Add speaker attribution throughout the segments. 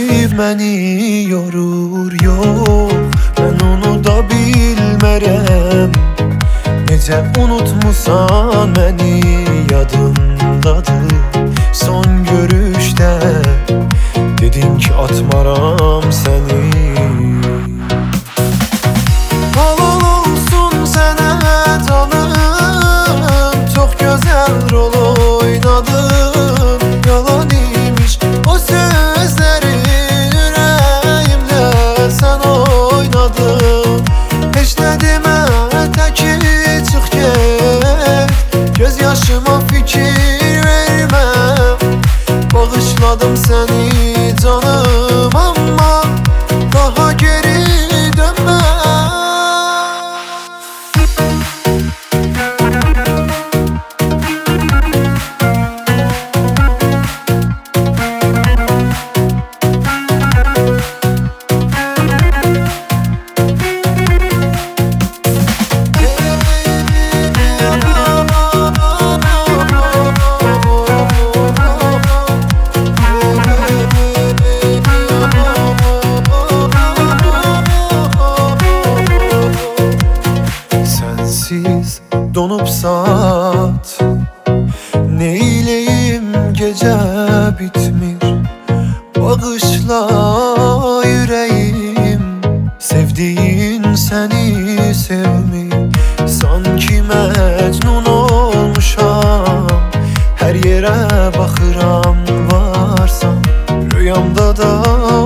Speaker 1: məni yorur, yox, mən onu da bilmərəm. Necə unutmusan məni, yadımdadır son görüşdə dedin ki atmaram səni. Halal olsun sənə canım, çox gözəl rol oynadın. Yalan imiş o sözlərin, ürəyimdə sən oynadın. Heç nə demə, təki çıx get, göz yaşıma fikir vermə. Bağışladım səni canım, amma daha geri dönmə. Sensiz donup saat, neyleyim gece bitmir. Bağışla yüreğim, sevdiğin seni sevmir. Sanki mecnun olmuşam, her yere bakıram varsan. Rüyamda da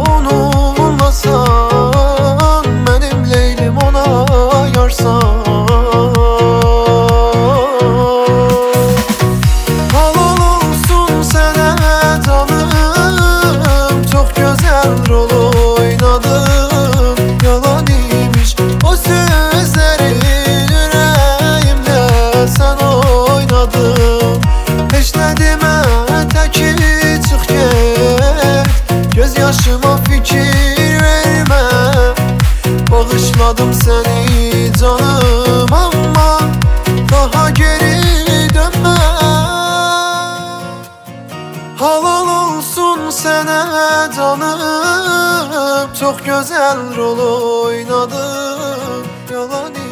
Speaker 1: onunlasan, benim Leylim ona yarsan. Halal olsun sənə canım, çox gözəl rol oynadın. Yalan imiş o sözlərin, ürəyimdə sən oynadın. Heç nə demə, təki çıx get, göz yaşıma fikir vermə. Bağışladım səni canım, amma daha geri dönmə. Halal olsun sənə canım, çox gözəl rol oynadın. Yalan